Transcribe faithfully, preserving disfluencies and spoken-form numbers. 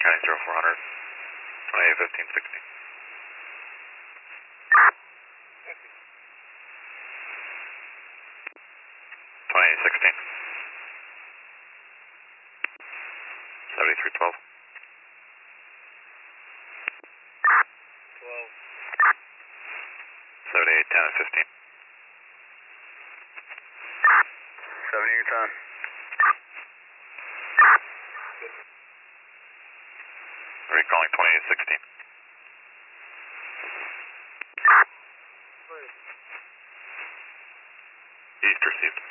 County zero four hundred, twenty-eight fifteen sixty. twenty-eight sixteen. seventy-three twelve. twelve. seventy-eight ten and fifteen. seventy-eight ten. Recalling twenty-eight sixteen. East received.